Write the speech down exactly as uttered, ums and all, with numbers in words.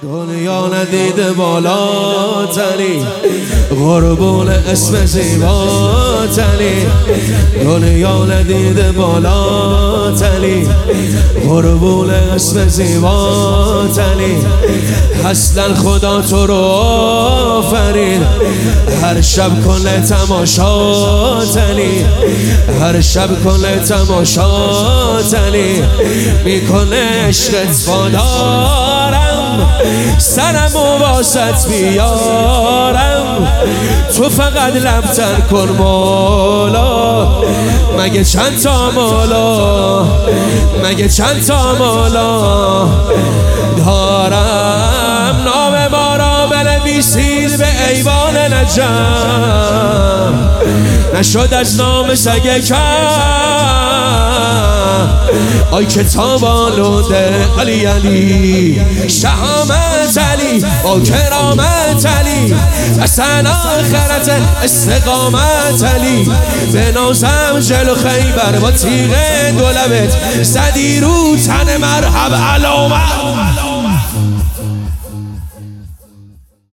دنیا ندیده بالاتری، قربون اسم زیباتری. دنیا ندیده بالاتری، قربون اسم زیباتری. اصلا خدا تو رو آفرید، هر شب کل تماشاتری، هر شب کل تماشاتری. میکنه عشقت وادارم، سرم و واسط بیارم. تو فقط لبتر کن مولا، مگه چند تا مولا، مگه چند تا مولا دارم. نام ما را بنویسید به ایوان نجم، نشد از نام سگ کم. آی کتاب آلوده علی علی، شهامت علی با کرامت علی، اصلا آخرت استقامت علی. به نازم جلو خیبر با تیغ دو لبت، زدی رو تن مرحب علامت.